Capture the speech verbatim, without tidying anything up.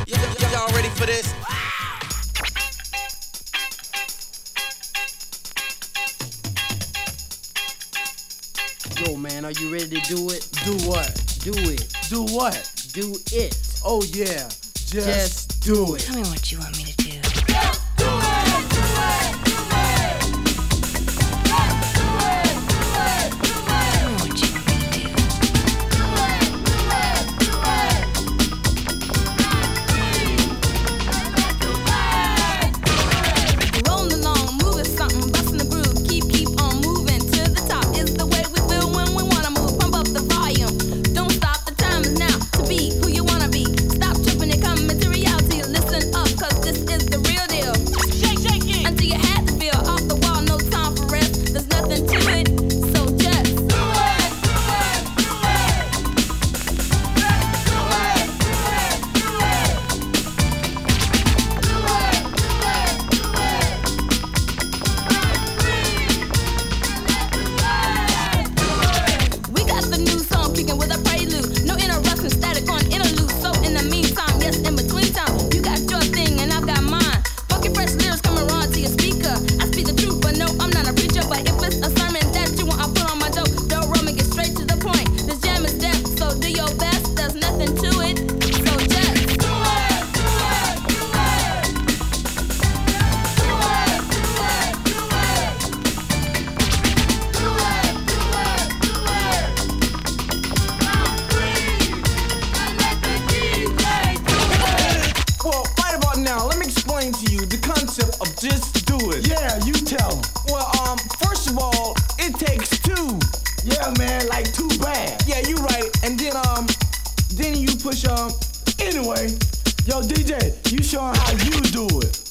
Y'all ready for this? Yo, man, are you ready to do it? Do what? Do it. Do what? Do it. Oh yeah, just, Just do it. Tell me what you want me to do. To you the concept of just do it. Yeah, you tell them. Well, um, first of all, it takes two. Yeah, man, like too bad. Yeah, you right. And then um, then you push um. Anyway, yo D J, you show 'em how you do it.